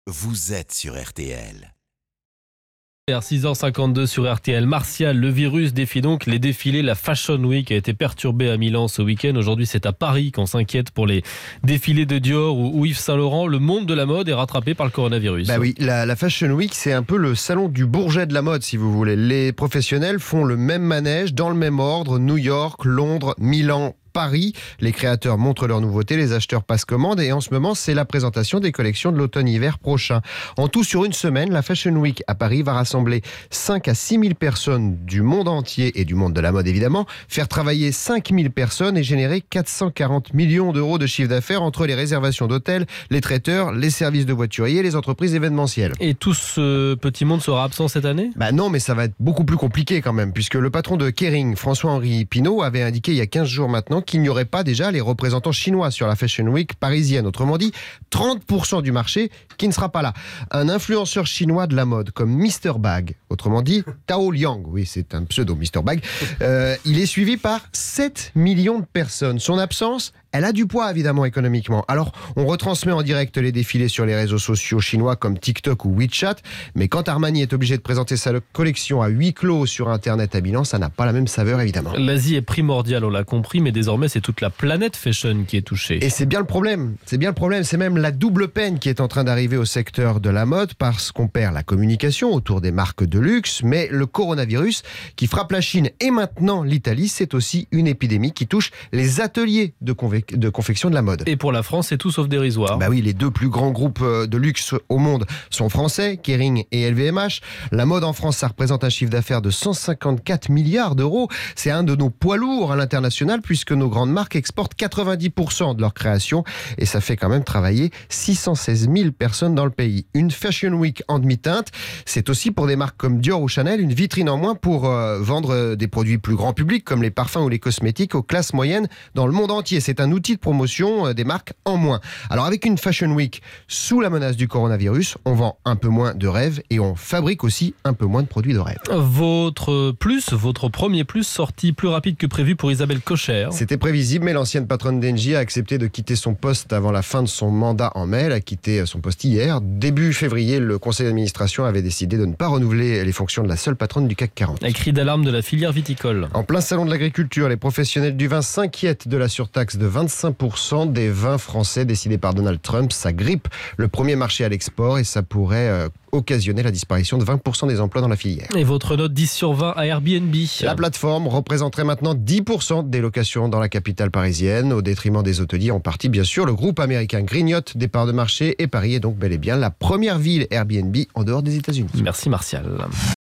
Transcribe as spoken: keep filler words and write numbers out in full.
vous êtes sur R T L. six heures cinquante-deux sur R T L. Martial, le virus défie donc les défilés. La Fashion Week a été perturbée à Milan ce week-end. Aujourd'hui, c'est à Paris qu'on s'inquiète pour les défilés de Dior ou Yves Saint Laurent. Le monde de la mode est rattrapé par le coronavirus. Bah oui, la, la Fashion Week, c'est un peu le salon du Bourget de la mode, si vous voulez. Les professionnels font le même manège, dans le même ordre. New York, Londres, Milan, Paris. Les créateurs montrent leurs nouveautés, les acheteurs passent commande et en ce moment, c'est la présentation des collections de l'automne-hiver prochain. En tout, sur une semaine, la Fashion Week à Paris va rassembler cinq à six mille personnes du monde entier et du monde de la mode évidemment, faire travailler cinq mille personnes et générer quatre cent quarante millions d'euros de chiffre d'affaires entre les réservations d'hôtels, les traiteurs, les services de voituriers et les entreprises événementielles. Et tout ce petit monde sera absent cette année ? Bah non, mais ça va être beaucoup plus compliqué quand même, puisque le patron de Kering, François-Henri Pinault, avait indiqué il y a quinze jours maintenant qu'il n'y aurait pas déjà les représentants chinois sur la Fashion Week parisienne. Autrement dit, trente pour cent du marché qui ne sera pas là. Un influenceur chinois de la mode comme mister Bag, autrement dit Tao Liang, oui c'est un pseudo mister Bag, euh, il est suivi par sept millions de personnes. Son absence, elle a du poids évidemment économiquement. Alors on retransmet en direct les défilés sur les réseaux sociaux chinois comme TikTok ou WeChat, mais quand Armani est obligé de présenter sa collection à huis clos sur Internet à Milan, ça n'a pas la même saveur évidemment. L'Asie est primordiale, on l'a compris, mais désormais c'est toute la planète fashion qui est touchée. Et c'est bien le problème, c'est bien le problème, c'est même la double peine qui est en train d'arriver au secteur de la mode parce qu'on perd la communication autour des marques de luxe, mais le coronavirus qui frappe la Chine et maintenant l'Italie, c'est aussi une épidémie qui touche les ateliers de convection de confection de la mode. Et pour la France, c'est tout sauf dérisoire. Bah oui, les deux plus grands groupes de luxe au monde sont français, Kering et L V M H. La mode en France, ça représente un chiffre d'affaires de cent cinquante-quatre milliards d'euros. C'est un de nos poids lourds à l'international puisque nos grandes marques exportent quatre-vingt-dix pour cent de leur création et ça fait quand même travailler six cent seize mille personnes dans le pays. Une Fashion Week en demi-teinte, c'est aussi pour des marques comme Dior ou Chanel une vitrine en moins pour euh, vendre des produits plus grand public comme les parfums ou les cosmétiques aux classes moyennes dans le monde entier. C'est un outil de promotion des marques en moins. Alors avec une Fashion Week sous la menace du coronavirus, on vend un peu moins de rêves et on fabrique aussi un peu moins de produits de rêve. Votre plus, votre premier plus sorti plus rapide que prévu pour Isabelle Kocher. C'était prévisible, mais l'ancienne patronne d'Engie a accepté de quitter son poste avant la fin de son mandat en mai. Elle a quitté son poste hier. Début février, le conseil d'administration avait décidé de ne pas renouveler les fonctions de la seule patronne du C A C quarante. Un cri d'alarme de la filière viticole. En plein salon de l'agriculture, les professionnels du vin s'inquiètent de la surtaxe de vingt-cinq pour cent des vins français décidés par Donald Trump. Ça grippe le premier marché à l'export et ça pourrait euh, occasionner la disparition de vingt pour cent des emplois dans la filière. Et votre note dix sur vingt à Airbnb. La plateforme représenterait maintenant dix pour cent des locations dans la capitale parisienne, au détriment des hôteliers en partie bien sûr. Le groupe américain grignote des parts de marché et Paris est donc bel et bien la première ville Airbnb en dehors des États-Unis. Merci Martial.